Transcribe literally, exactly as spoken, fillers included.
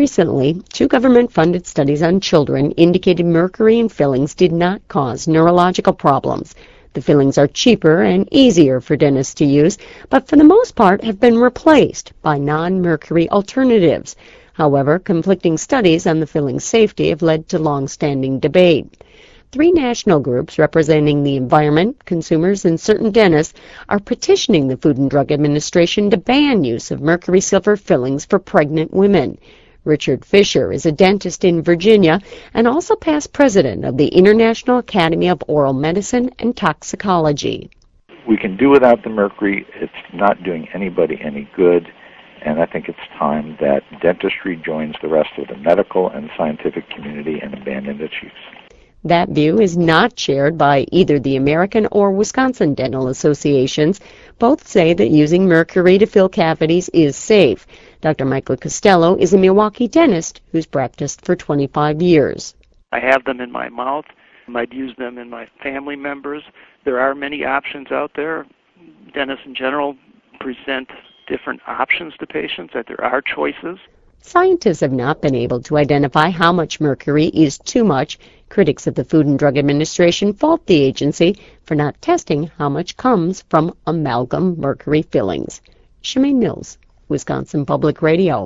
Recently, two government-funded studies on children indicated mercury in fillings did not cause neurological problems. The fillings are cheaper and easier for dentists to use, but for the most part have been replaced by non-mercury alternatives. However, conflicting studies on the filling safety have led to long-standing debate. Three national groups representing the environment, consumers, and certain dentists are petitioning the Food and Drug Administration to ban use of mercury silver fillings for pregnant women. Richard Fisher is a dentist in Virginia and also past president of the International Academy of Oral Medicine and Toxicology. We can do without the mercury. It's not doing anybody any good, and I think it's time that dentistry joins the rest of the medical and scientific community and abandon its use. That view is not shared by either the American or Wisconsin dental associations. Both say that using mercury to fill cavities is safe. Doctor Michael Costello is a Milwaukee dentist who's practiced for twenty-five years. I have them in my mouth. I'd use them in my family members. There are many options out there. Dentists in general present different options to patients, that there are choices. Scientists have not been able to identify how much mercury is too much. Critics of the Food and Drug Administration fault the agency for not testing how much comes from amalgam mercury fillings. Shemaine Mills, Wisconsin Public Radio.